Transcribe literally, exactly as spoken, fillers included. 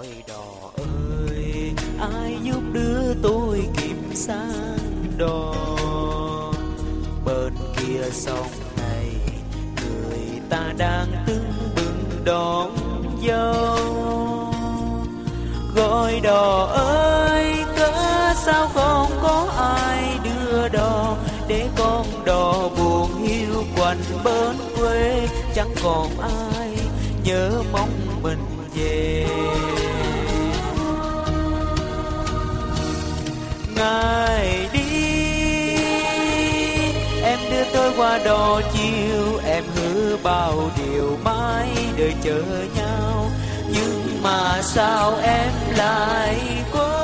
Gọi đò ơi, ai giúp đưa tôi kịp sang đò. Bên kia sông này người ta đang tưng bừng đón dâu. Gọi đò ơi, cớ sao không có ai đưa đò, để con đò buồn hiu quạnh bên quê, chẳng còn ai nhớ mong mình về. Ngày đi em đưa tôi qua đò chiều, em hứa bao điều mãi đợi chờ nhau, nhưng mà sao em lại có